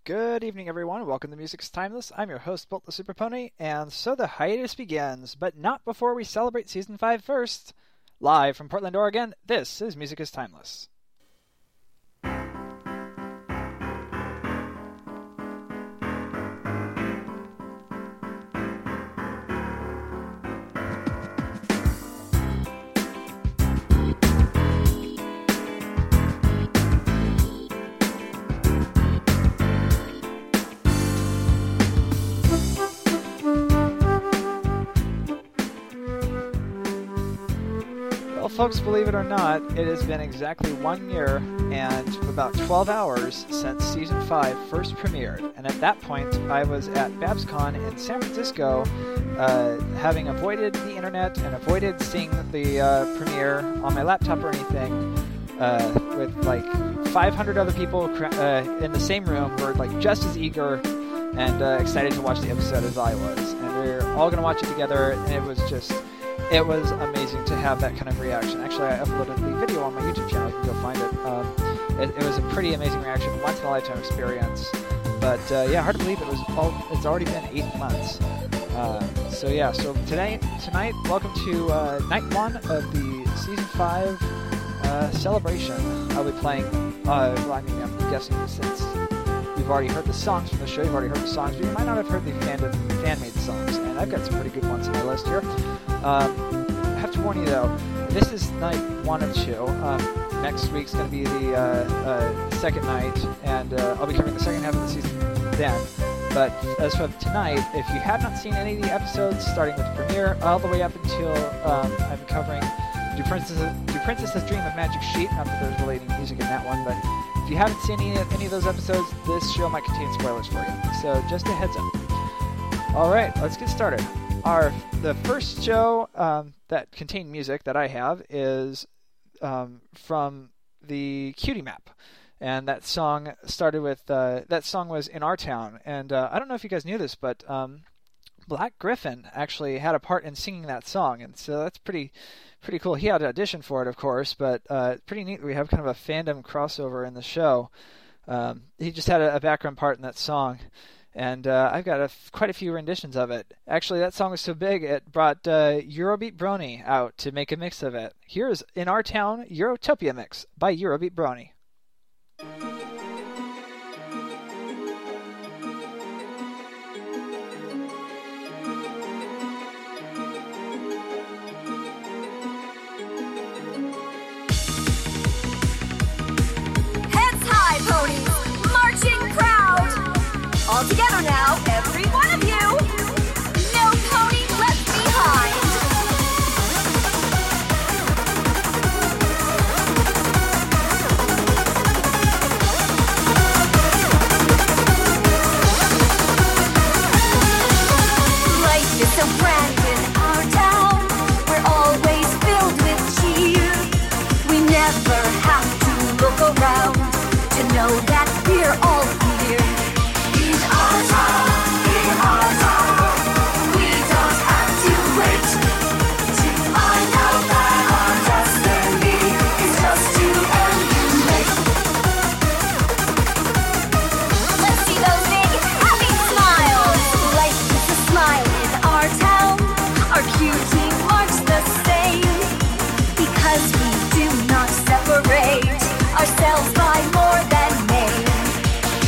Good evening, everyone. Welcome to Music is Timeless. I'm your host, Bolt the Super Pony, and so the hiatus begins, but not before we celebrate Season 5 first. Live from Portland, Oregon, this is Music is Timeless. Folks, believe it or not, it has been exactly 1 year and about 12 hours since Season 5 first premiered. And at that point, I was at BabsCon in San Francisco, having avoided the internet and avoided seeing the premiere on my laptop or anything, with like 500 other people in the same room who were like just as eager and excited to watch the episode as I was. And we were all going to watch it together, and it was amazing to have that kind of reaction. Actually, I uploaded the video on my YouTube channel. You can go find it. It was a pretty amazing reaction, once-in-a-lifetime experience. But yeah, hard to believe it's already been 8 months. So tonight, welcome to night 1 of the Season 5 celebration. I'll be playing, I'm guessing since you've already heard the songs from the show, you've already heard the songs, but you might not have heard the fan-made songs, and I've got some pretty good ones on my list here. I have to warn you though, this is night 1 of 2. Next week's going to be the second night, and I'll be covering the second half of the season then. But as of tonight, if you have not seen any of the episodes, starting with the premiere all the way up until I'm covering Do Princess's Dream of Magic Sheet, not that there's relating music in that one, but if you haven't seen any of those episodes, this show might contain spoilers for you. So just a heads up. Alright, let's get started. The first show that contained music that I have is from the Cutie Map. And that song started with, that song was In Our Town. And I don't know if you guys knew this, but Black Griffin actually had a part in singing that song. And so that's pretty cool. He had to audition for it, of course, but pretty neat. We have kind of a fandom crossover in the show. He just had a background part in that song. And I've got quite a few renditions of it. Actually, that song was so big, it brought Eurobeat Brony out to make a mix of it. Here's In Our Town, Eurotopia Mix by Eurobeat Brony. Heads high, ponies! Marching proud! All together now, every one of you! No pony left behind! Life is so grand in our town. We're always filled with cheer. We never have to look around to know that we're all here. In our town, we don't have to wait to find out that our destiny is just to emulate. Let's see those big, happy smiles. Life is a smile in our town. Our cutie marks the same, because we do not separate ourselves by more than name.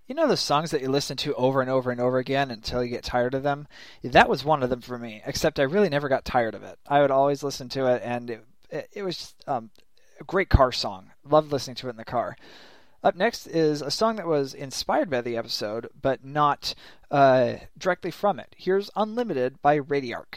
You know those songs that you listen to over and over and over again until you get tired of them? That was one of them for me, except I really never got tired of it. I would always listen to it, and it was just, a great car song. Loved listening to it in the car. Up next is a song that was inspired by the episode, but not directly from it. Here's Unlimited by Radiark.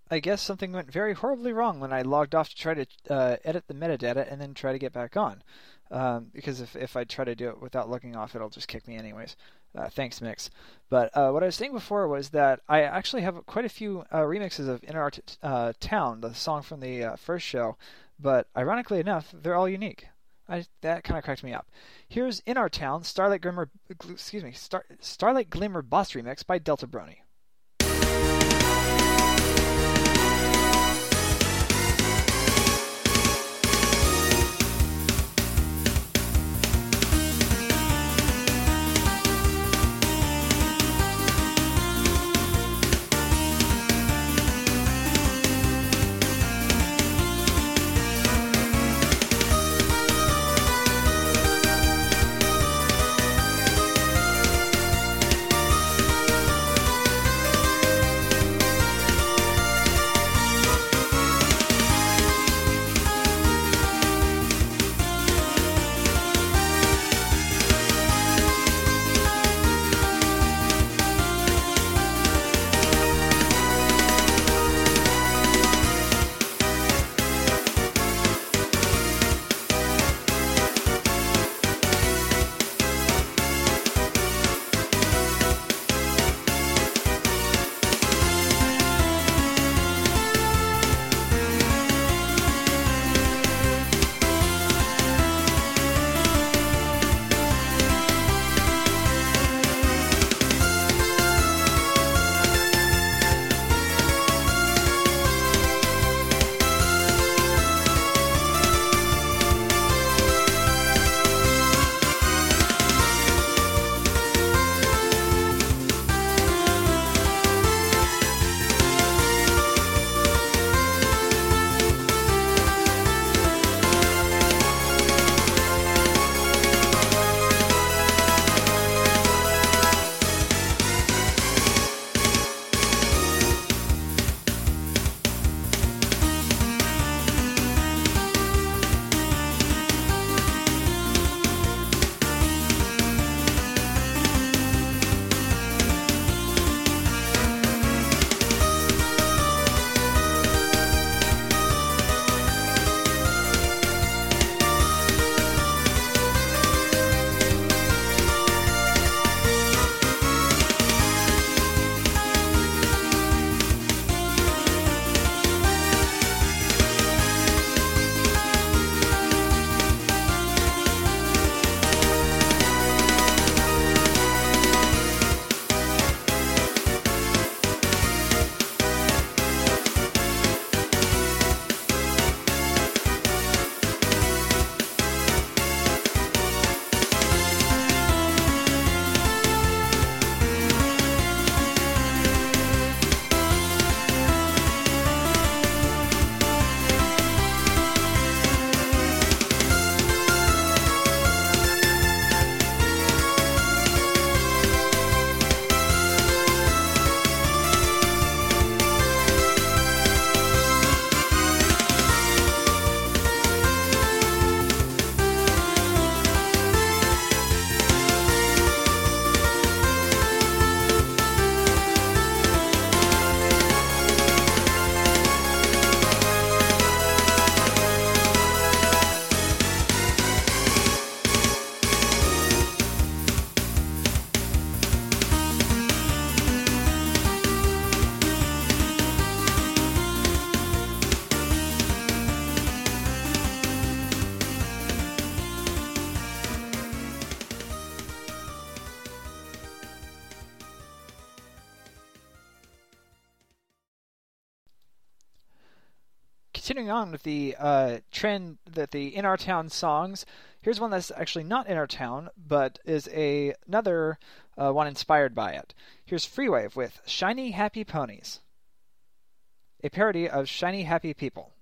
I guess something went very horribly wrong when I logged off to try to edit the metadata and then try to get back on. Because if I try to do it without logging off, it'll just kick me anyways. Thanks, Mix. But what I was saying before was that I actually have quite a few remixes of In Our Town, the song from the first show, but ironically enough, they're all unique. That kind of cracked me up. Here's In Our Town, Starlight Glimmer Boss Remix by Delta Brony. Continuing on with the trend that the In Our Town songs, here's one that's actually not In Our Town, but is another one inspired by it. Here's Freewave with Shiny Happy Ponies, a parody of Shiny Happy People.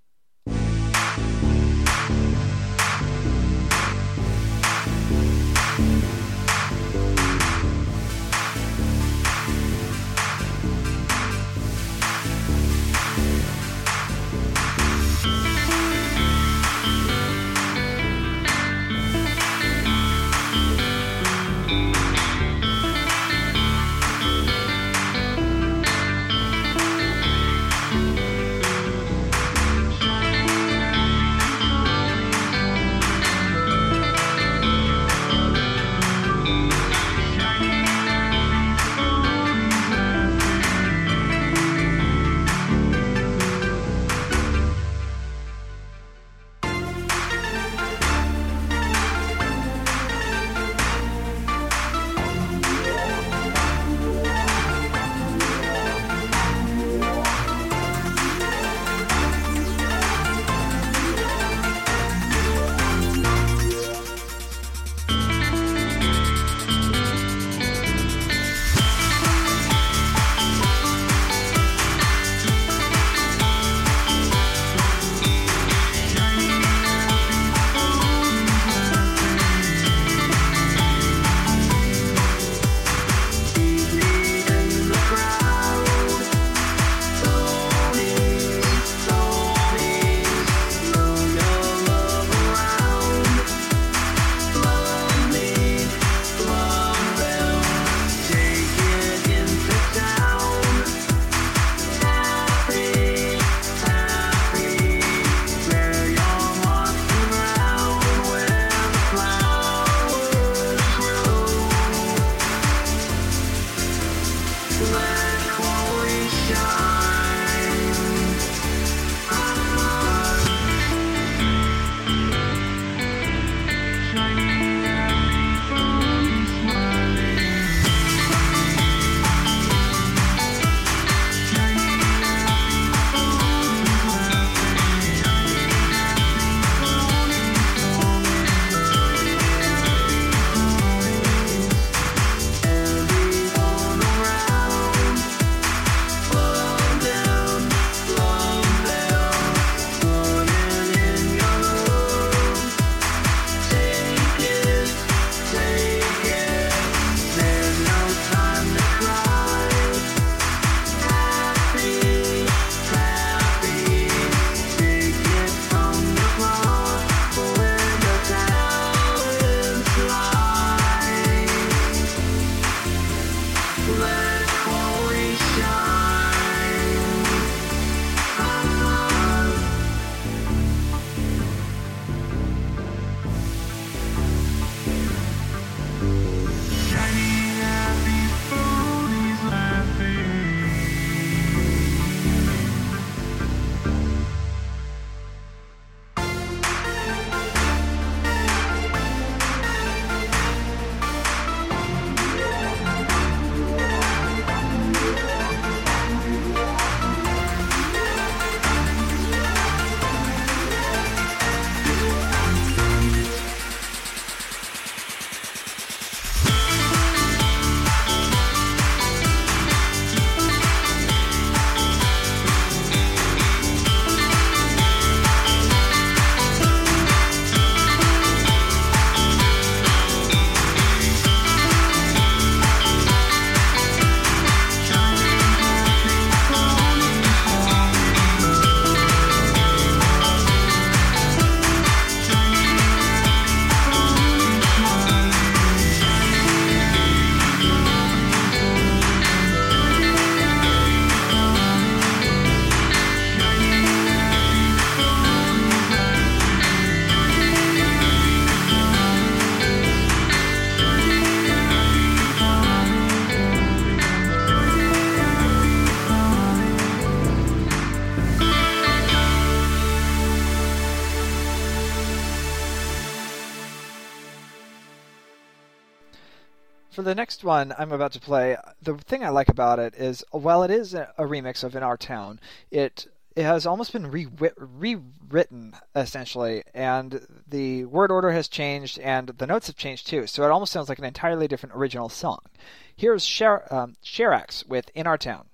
the next one I'm about to play, the thing I like about it is, while it is a remix of In Our Town, it has almost been rewritten, essentially, and the word order has changed, and the notes have changed too, so it almost sounds like an entirely different original song. Here's Sherax with In Our Town.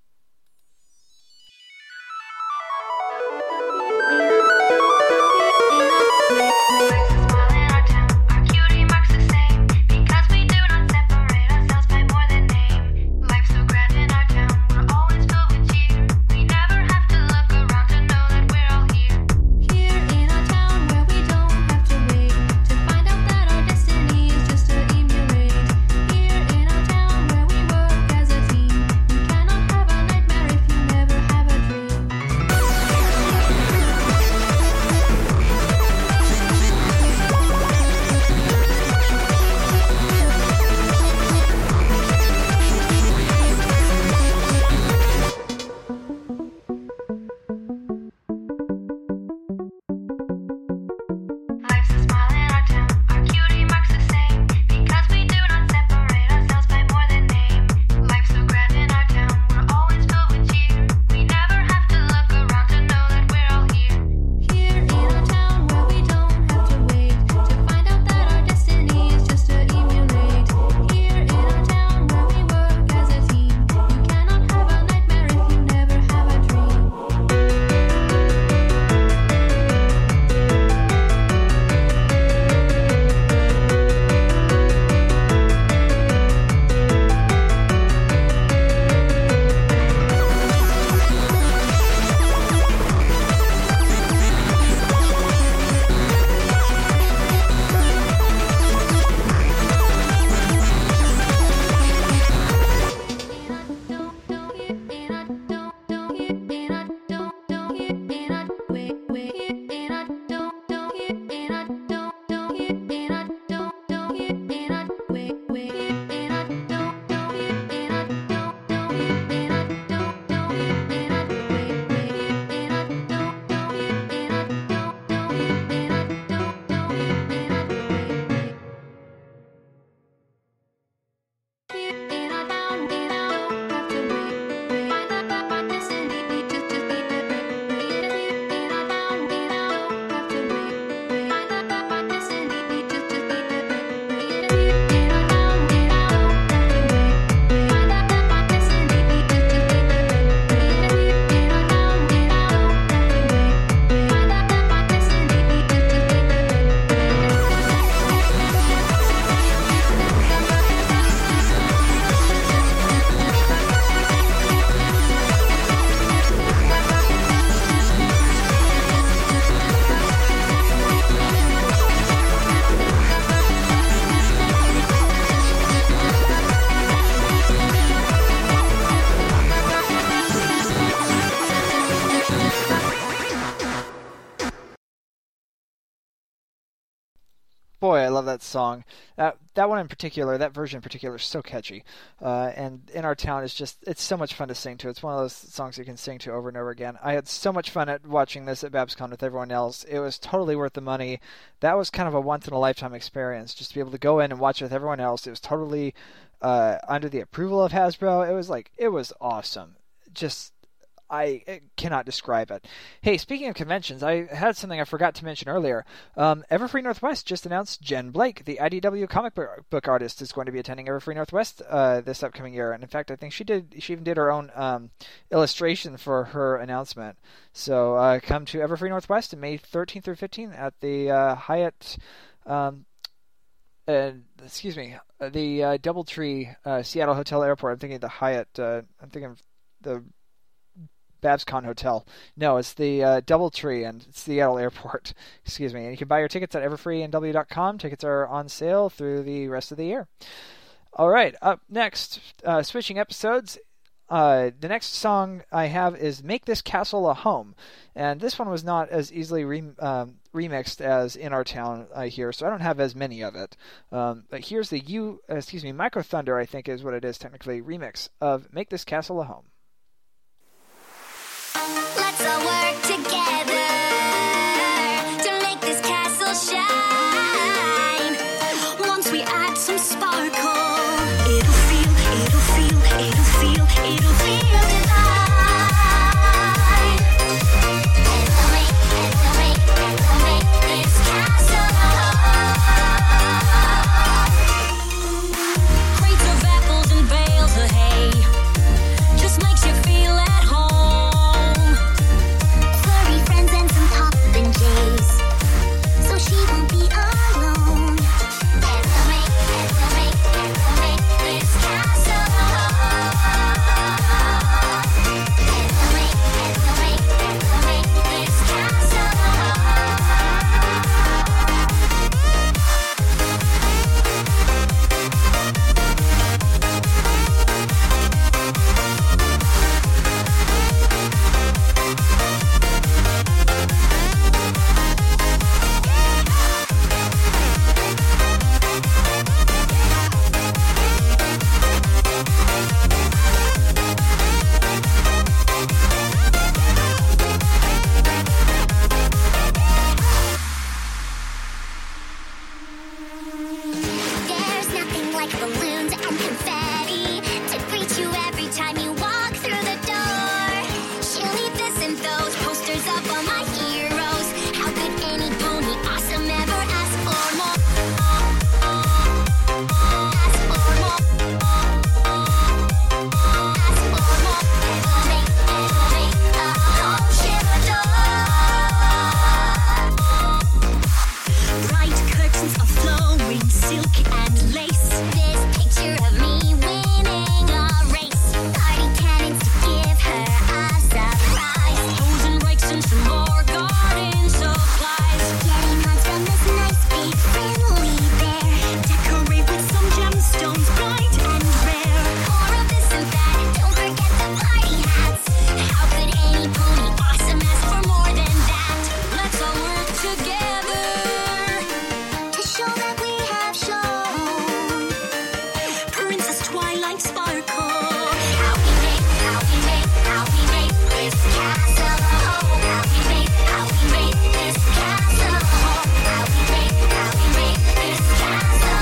Boy, I love that song. That one in particular, that version in particular, is so catchy. And In Our Town is it's so much fun to sing to. It's one of those songs you can sing to over and over again. I had so much fun at watching this at BabsCon with everyone else. It was totally worth the money. That was kind of a once-in-a-lifetime experience, just to be able to go in and watch it with everyone else. It was totally under the approval of Hasbro. It was awesome. I cannot describe it. Hey, speaking of conventions, I had something I forgot to mention earlier. Everfree Northwest just announced Jen Blake, the IDW comic book artist, is going to be attending Everfree Northwest this upcoming year. And in fact, I think she even did her own illustration for her announcement. So come to Everfree Northwest on May 13th through 15th at the Hyatt. The DoubleTree Seattle Hotel Airport. I'm thinking the Hyatt. I'm thinking of the BabsCon Hotel. No, it's the DoubleTree and it's Seattle Airport. Excuse me. And you can buy your tickets at everfreeandw.com. Tickets are on sale through the rest of the year. All right, up next, switching episodes. The next song I have is Make This Castle a Home. And this one was not as easily remixed as In Our Town here, so I don't have as many of it. But here's the Micro Thunder, I think is what it is technically, remix of Make This Castle a Home. Let's all work together to make this castle shine. Once we add some sparkle, to feel divine. And we'll make this castle home. Crates of apples and bales of hay just makes you feel at home. Furry friends and some poppin' jays, so she won't be alone. And we'll make this castle home. And we'll make this castle home. There's nothing like balloons and confetti to greet you every time you walk through the door. She'll need this and those posters of all my heroes. How could any pony awesome ever ask for more? Ask for more. Ask for more. And we'll make a home she'll adore. Bright curtains of flowing silk and lace. This picture of me winning a race. Party cannons to give her a surprise. Hose and rakes and some more garden supplies. Getting on from this nice big friendly bear. Decorate with some gemstones bright and rare. More of this and that. Don't forget the party hats. How could any pony awesome ask for more than that? Let's all work together to show that we have shown Princess Twilight sparkle. How we make this castle home. How we make this castle home. How we make this castle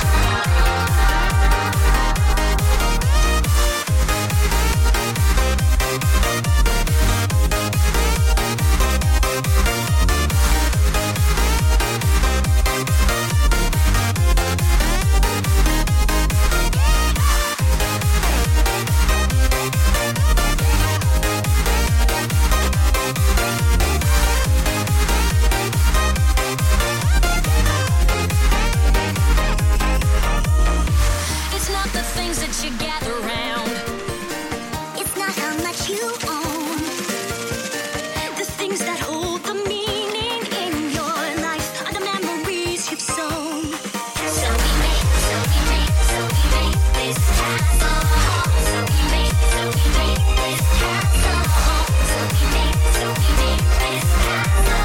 It's not the things that you gather round. It's not how much you own. The things that hold the meaning in your life are the memories you've sown. So we make this castle home. So we make this castle home. So we make this castle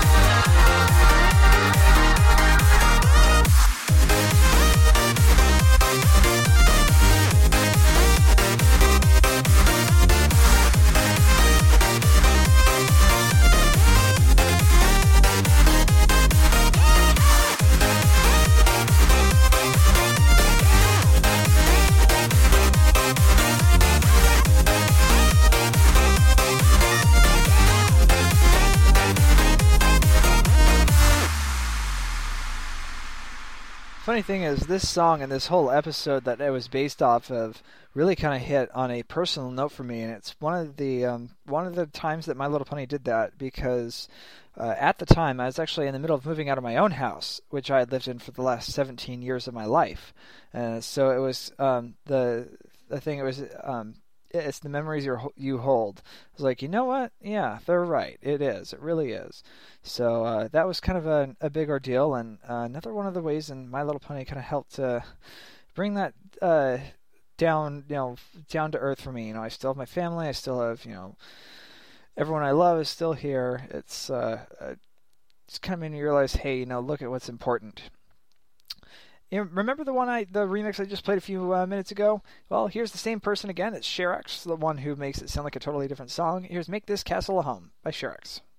Funny thing is, this song and this whole episode that it was based off of really kind of hit on a personal note for me, and it's one of the times that My Little Pony did that because at the time I was actually in the middle of moving out of my own house, which I had lived in for the last 17 years of my life, so it was the thing. It was it's the memories you hold. I was like, you know what? Yeah, they're right. It is. It really is. So that was kind of a big ordeal, and another one of the ways in My Little Pony kind of helped bring that down to earth for me. I still have my family. I still have everyone I love is still here. It's kind of made me realize, hey, look at what's important. Remember the remix I just played a few minutes ago? Well, here's the same person again. It's Sherax, the one who makes it sound like a totally different song. Here's Make This Castle a Home by Sherax.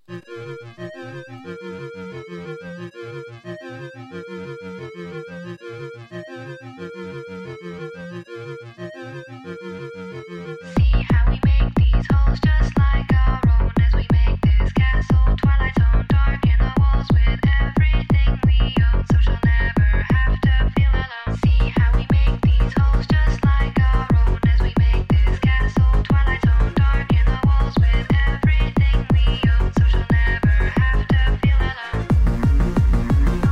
how we make these holes just like our own as we make this castle. Twilight Zone, dark in the walls with everything we own, so she'll never have to feel alone. See how we make these holes just like our own as we make this castle. Twilight Zone, dark in the walls with everything we own, so she'll never have to feel alone.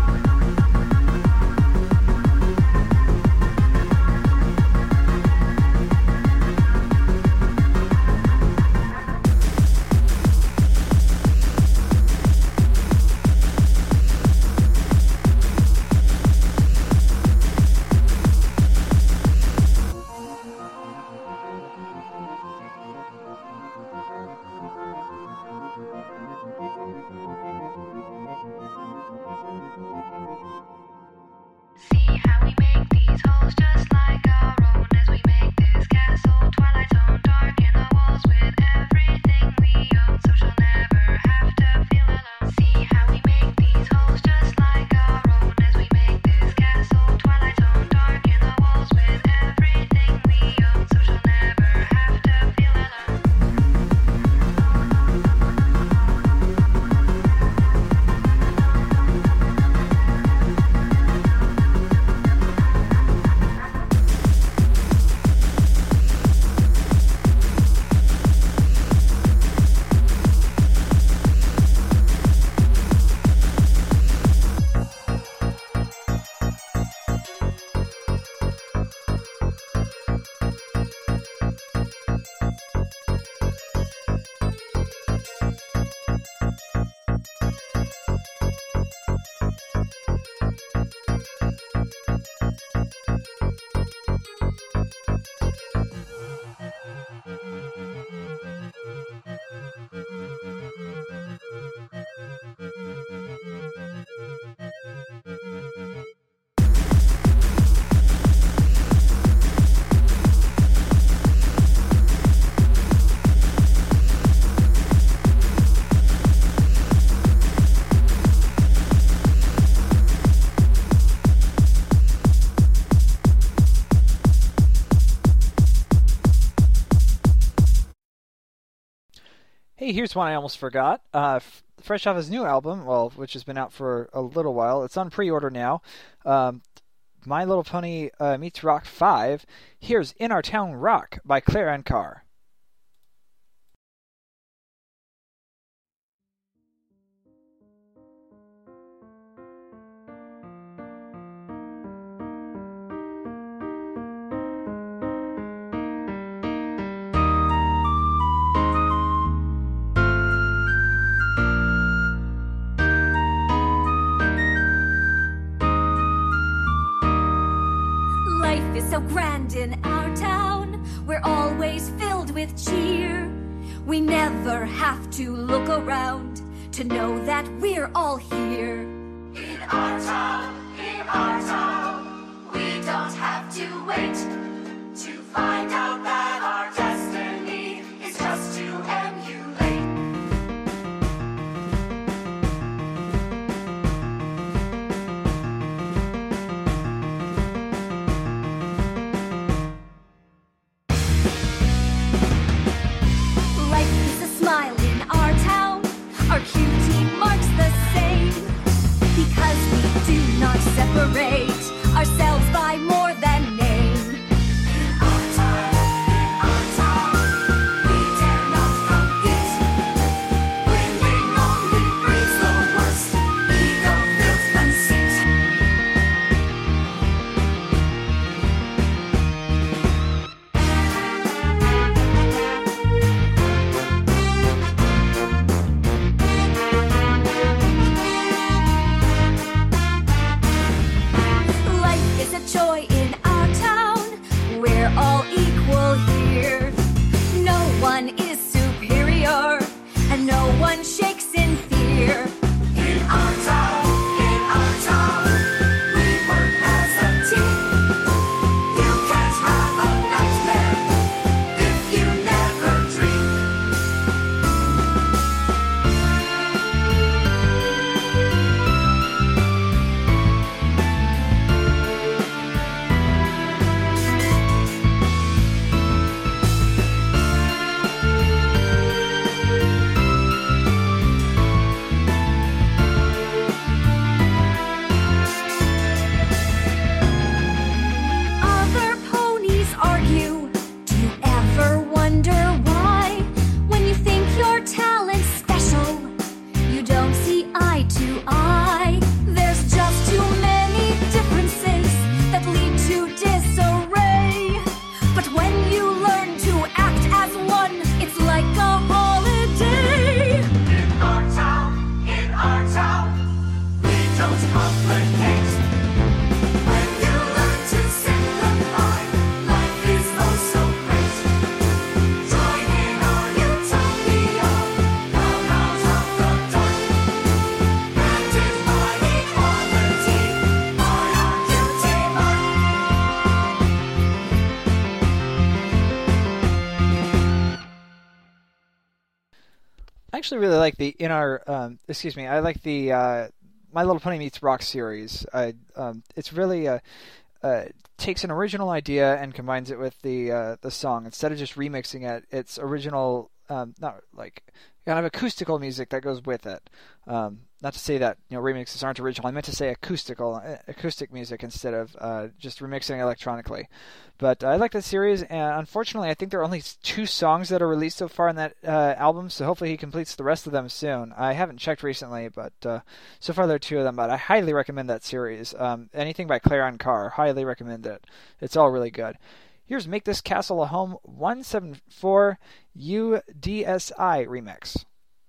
See how we make these holes just like our own as we make this castle. Twilight Zone, dark in the walls with everything we own, so she'll never have to feel alone. See how we make these holes just like our own as we make this castle. Twilight Zone, dark in the walls with everything we own, so she'll never have to feel alone. Hey, here's one I almost forgot. Fresh off his new album, well, which has been out for a little while. It's on pre-order now. My Little Pony Meets Rock 5. Here's In Our Town Rock by Claire Ann Carr. Life is so grand in our town. We're always filled with cheer. We never have to look around to know that we're all here. In our town, we don't have to wait to find out that our destiny is just to emulate. Life is a smile in our town. Our cutie marks the same, because we do not separate ourselves by more than name. In our town, we dare not compete. Winning only breeds the worst ego-filled conceit. actually really like the I like the My Little Pony Meets Rock series. It's really takes an original idea and combines it with the song instead of just remixing it. It's original, not like kind of acoustical music that goes with it. Not to say that remixes aren't original. I meant to say acoustic music instead of just remixing electronically. But I like that series, and unfortunately, I think there are only 2 songs that are released so far in that album. So hopefully, he completes the rest of them soon. I haven't checked recently, but so far there are 2 of them. But I highly recommend that series. Anything by Clarion Carr, highly recommend it. It's all really good. Here's "Make This Castle a Home" 174 UDSI remix.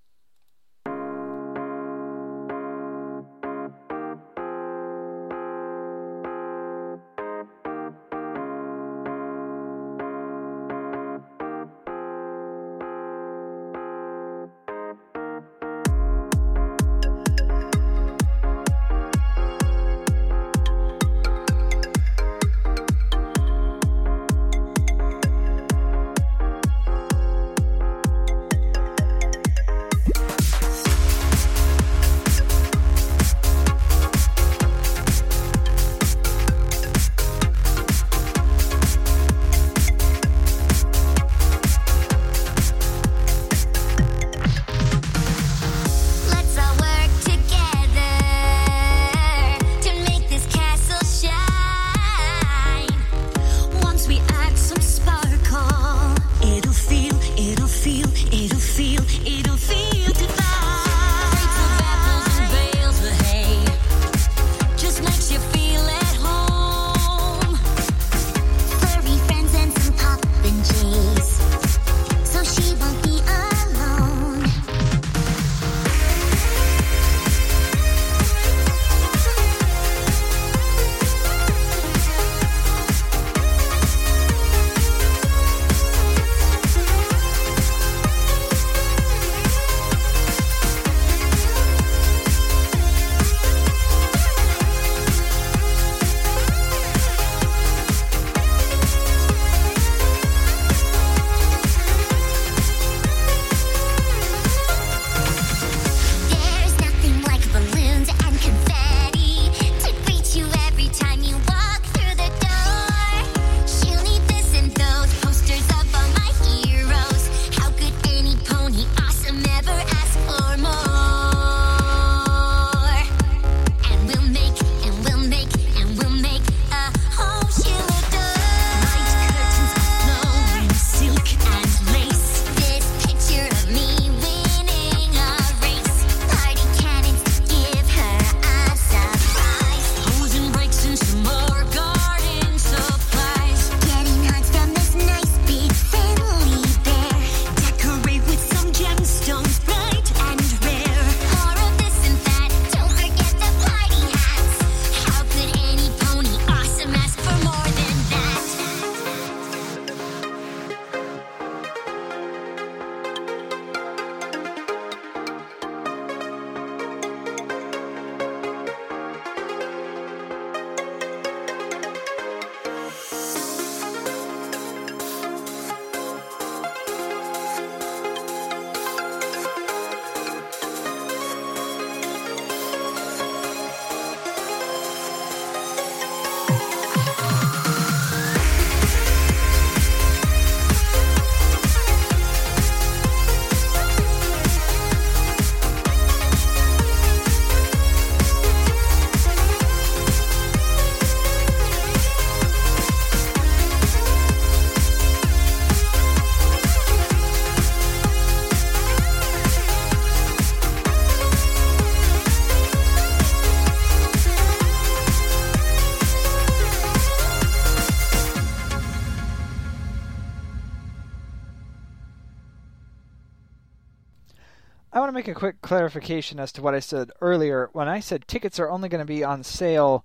I want to make a quick clarification as to what I said earlier. When I said tickets are only going to be on sale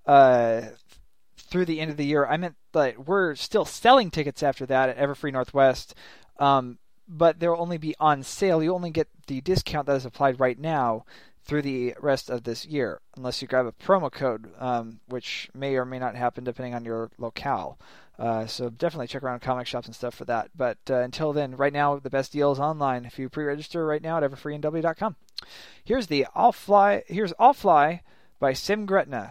through the end of the year, I meant like we're still selling tickets after that at Everfree Northwest, but they'll only be on sale. You only get the discount that is applied right now. through the rest of this year, unless you grab a promo code, which may or may not happen depending on your locale. So definitely check around comic shops and stuff for that. But until then, right now, the best deal is online. If you pre-register right now at everfreenw.com. Here's I'll Fly by Sim Gretna.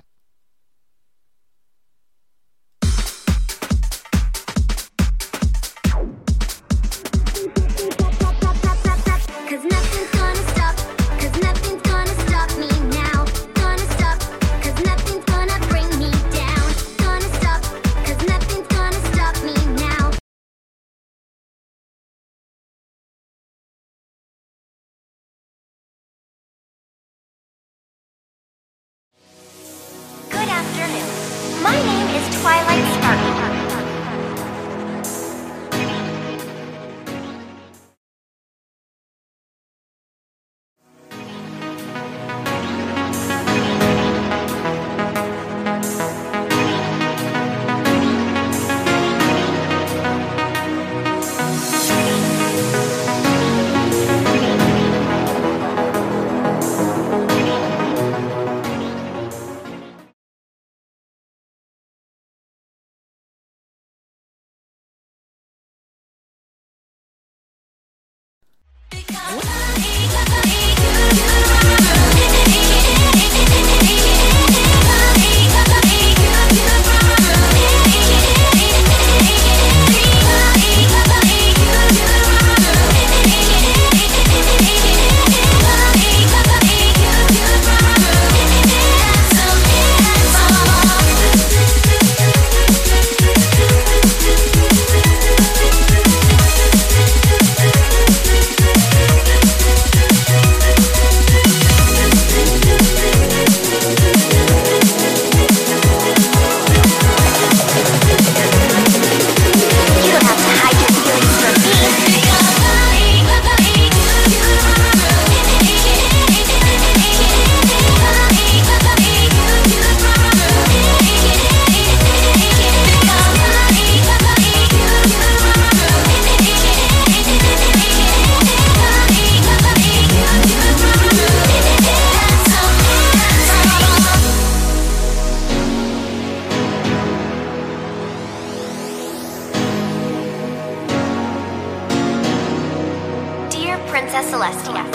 Princess Celestia.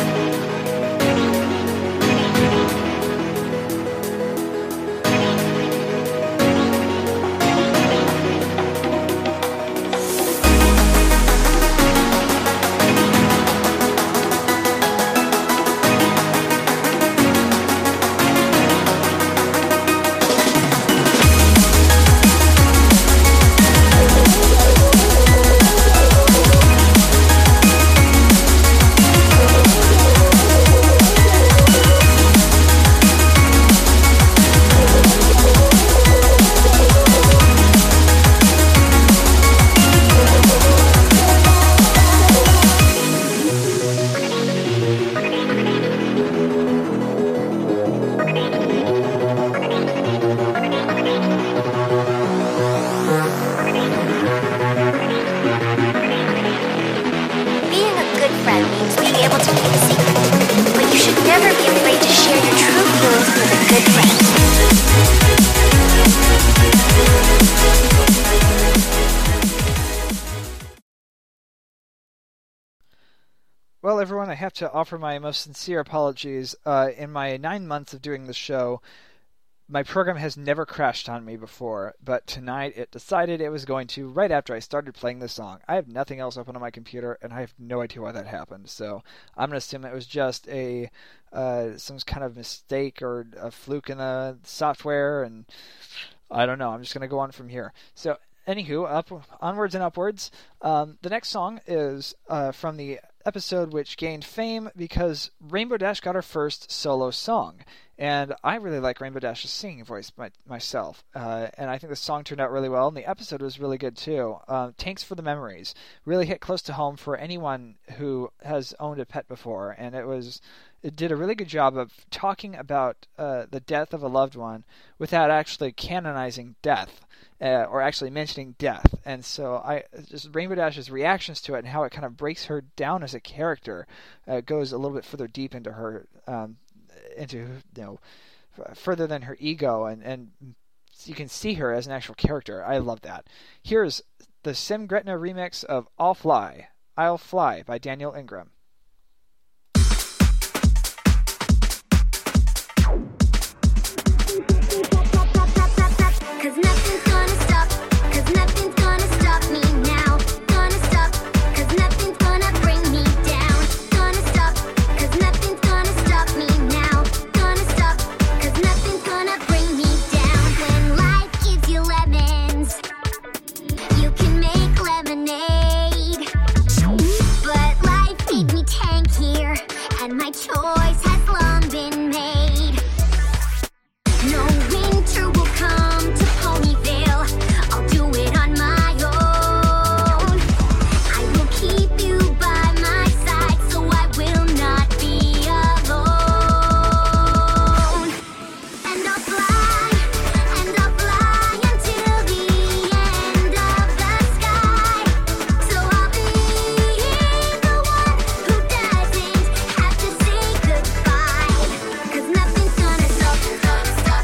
Well, everyone, I have to offer my most sincere apologies. In my 9 months of doing the show, my program has never crashed on me before, but tonight it decided it was going to right after I started playing the song. I have nothing else open on my computer, and I have no idea why that happened. So I'm going to assume it was just some kind of mistake or a fluke in the software, and I don't know. I'm just going to go on from here. So, anywho, onwards and upwards. The next song is from the episode which gained fame because Rainbow Dash got her first solo song. And I really like Rainbow Dash's singing voice myself. And I think the song turned out really well, and the episode was really good too. Tanks for the Memories really hit close to home for anyone who has owned a pet before, and it did a really good job of talking about the death of a loved one without actually canonizing death. Or actually mentioning death. And so just Rainbow Dash's reactions to it and how it kind of breaks her down as a character goes a little bit further deep into her into further than her ego, and you can see her as an actual character. I love that. Here's the Sim Gretna remix of I'll Fly by Daniel Ingram. Cause nothing's gonna stop, cause nothing's gonna stop me now. Gonna stop, cause nothing's gonna bring me down. Gonna stop, cause nothing's gonna stop me now. Gonna stop, cause nothing's gonna bring me down. When life gives you lemons, you can make lemonade. But life made me tankier, and my choice has long been made. No winter will come to Ponyville. I'll do it on my own. I will keep you by my side, so I will not be alone. And I'll fly until the end of the sky. So I'll be the one who doesn't have to say goodbye. Cause nothing's gonna stop me now.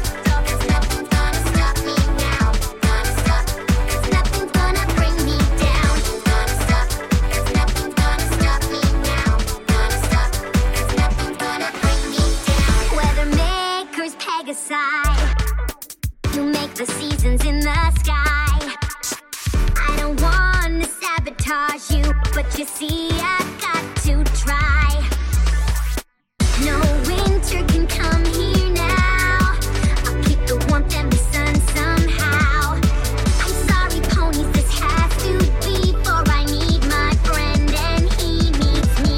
Gonna stop, cause nothing's gonna bring me down. Gonna stop, cause nothing's gonna stop me now. Gonna stop, cause nothing's gonna bring me down. Weather makers peg aside, you make the seasons in the sky. I don't wanna sabotage you, but you see I've got to try. No winter can come here now. I'll keep the warmth and the sun somehow. I'm sorry, ponies, this has to be, for I need my friend and he needs me.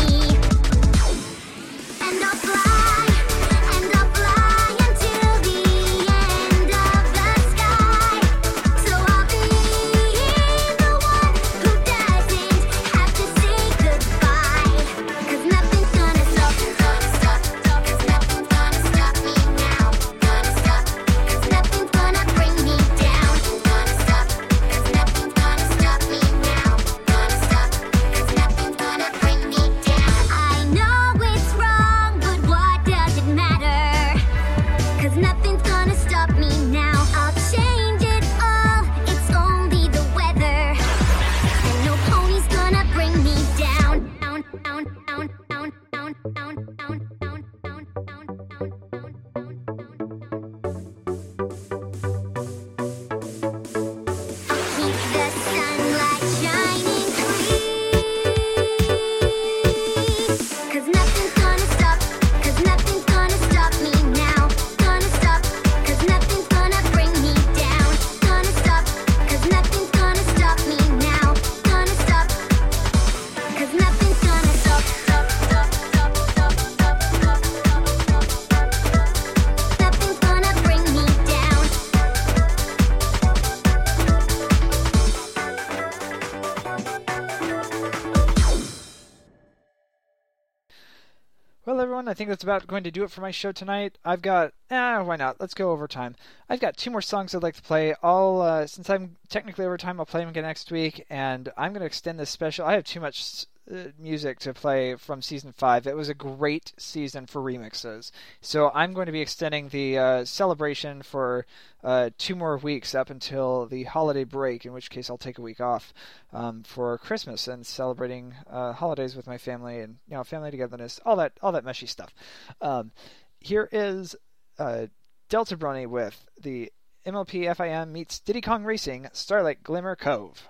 And I'll fly until the end of the sky. So I'll be the one who doesn't have to say goodbye. Cause nothing's gonna stop, cause nothing's gonna stop me now. Gonna stop, cause nothing's gonna bring me down. Gonna stop, cause nothing's gonna stop me now. Gonna stop, cause nothing's gonna bring me down. I know it's wrong, but what does it matter? Cause nothing's gonna stop me now. I'll change it all, it's only the weather. And no pony's gonna bring me down. Keep the sunlight shining free. Cause nothing's gonna stop, cause nothing's gonna stop me now. Gonna stop, cause nothing's gonna bring me down. Gonna stop, cause nothing's gonna stop me now. Gonna stop, cause nothing's gonna stop. Nothing's gonna bring me down. Well, everyone, I think that's about going to do it for my show tonight. I've got, why not? Let's go overtime. I've got 2 more songs I'd like to play. Since I'm technically overtime, I'll play them again next week, and I'm going to extend this special. I have too much music to play from Season 5. It was a great season for remixes. So I'm going to be extending the celebration for 2 more weeks up until the holiday break, in which case I'll take a week off for Christmas and celebrating holidays with my family and family togetherness, all that mushy stuff. Here is Delta Brony with the MLP FIM meets Diddy Kong Racing Starlight Glimmer Cove.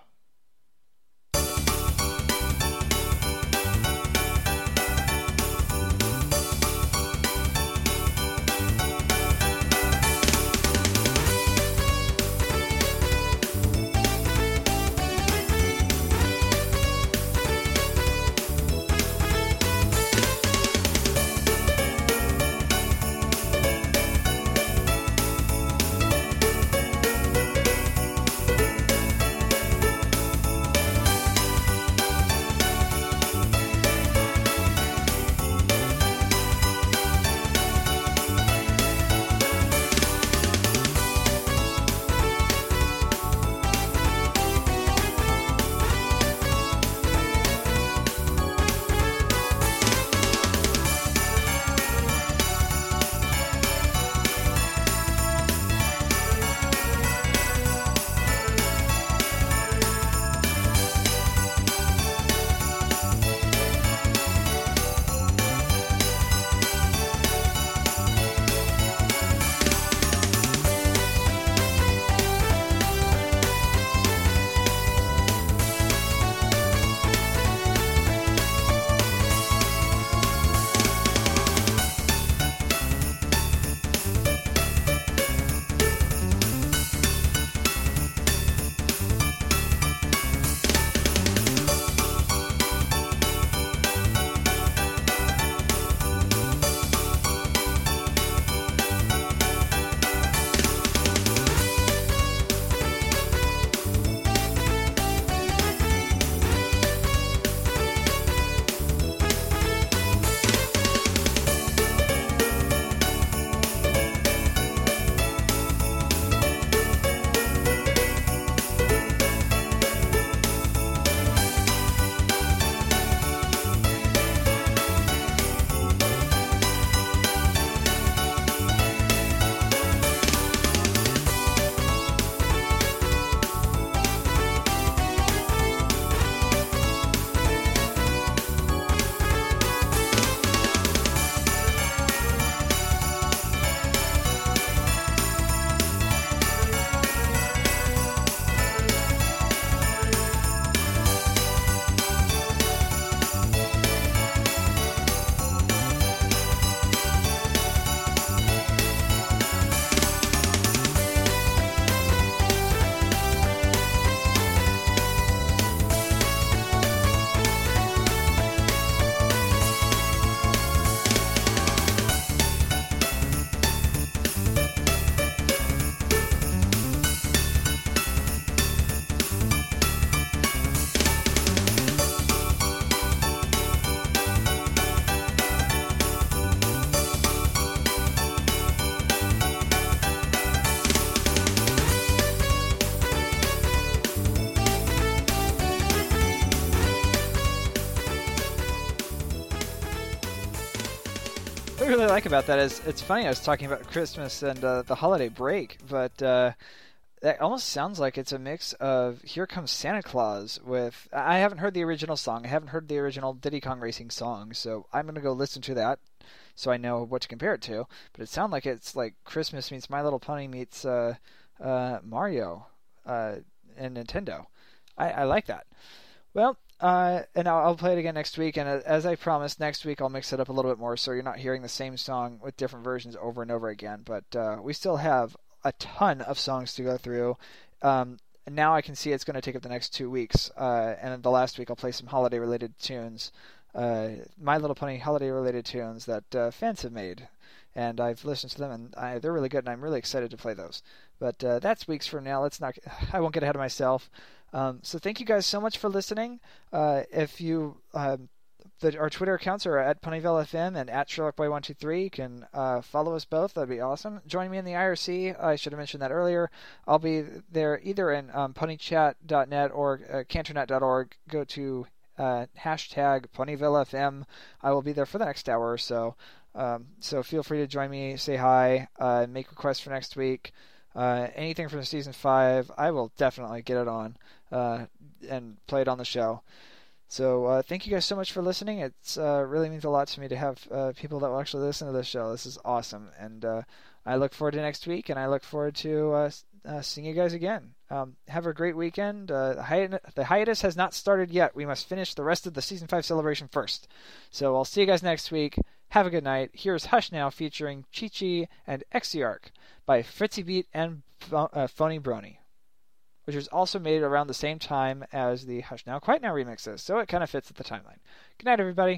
I really like about that is it's funny. I was talking about Christmas and the holiday break, but that almost sounds like it's a mix of Here Comes Santa Claus with... I haven't heard the original song. I haven't heard the original Diddy Kong Racing song, so I'm going to go listen to that so I know what to compare it to. But it sounds like it's like Christmas meets My Little Pony meets Mario and Nintendo. I like that. Well, and I'll play it again next week, and as I promised, next week I'll mix it up a little bit more so you're not hearing the same song with different versions over and over again. But we still have a ton of songs to go through. Now I can see it's going to take up the next 2 weeks, and the last week I'll play some holiday-related tunes, My Little Pony holiday-related tunes that fans have made, and I've listened to them, and they're really good, and I'm really excited to play those. But that's weeks from now. I won't get ahead of myself. So thank you guys so much for listening. If you... our Twitter accounts are at Ponyville FM and at SherlockBoy123. You can follow us both. That'd be awesome. Join me in the IRC. I should have mentioned that earlier. I'll be there either in ponychat.net or canternet.org. Go to hashtag PonyvilleFM. I will be there for the next hour or so. So feel free to join me, say hi, make requests for next week. Anything from Season 5, I will definitely get it on and play it on the show. So thank you guys so much for listening. It's really means a lot to me to have people that will actually listen to this show. This is awesome. And I look forward to next week, and I look forward to seeing you guys again. Have a great weekend. The hiatus has not started yet. We must finish the rest of the Season 5 celebration first. So I'll see you guys next week. Have a good night. Here's Hush Now featuring Chi Chi and Exiarch by Fritzy Beat and Phony Brony, which was also made around the same time as the Hush Now Quiet Now remixes, so it kind of fits at the timeline. Good night, everybody.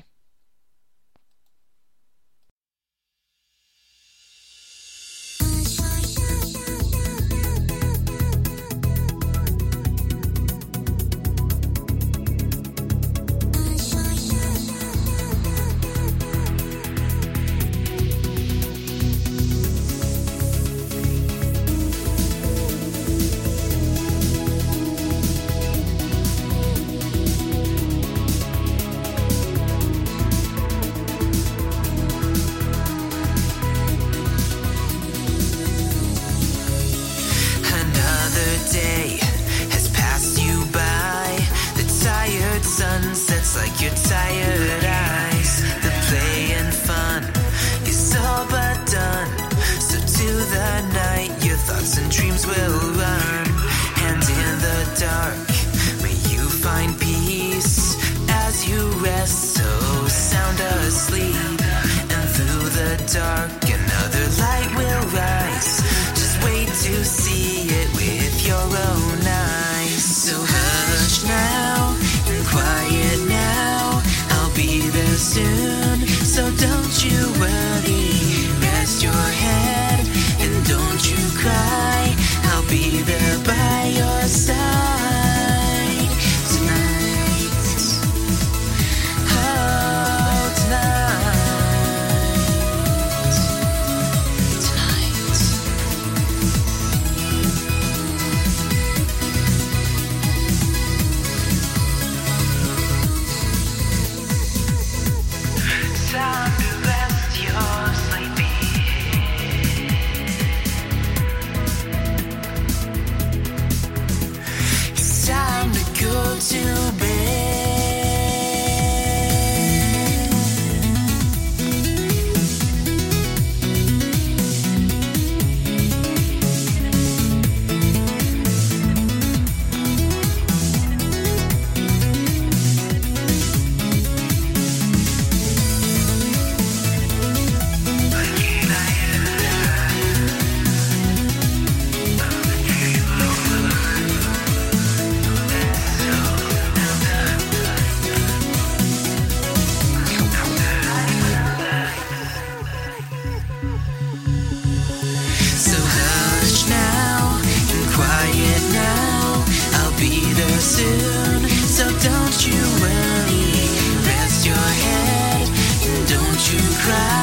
Like your tired eyes, the play and fun is all but done. So to the night, your thoughts and dreams will run. And in the dark, may you find peace as you rest so sound asleep. And through the dark, another light will rise. Just wait to see it with your own eyes. So hush now and quiet now. I'll be there soon, so don't you worry. Rest your head and don't you cry. I'll be there by your side tonight. Oh, tonight. Time to rest your sleepy head. It's time to go to bed. Soon, so don't you worry. Rest your head and don't you cry.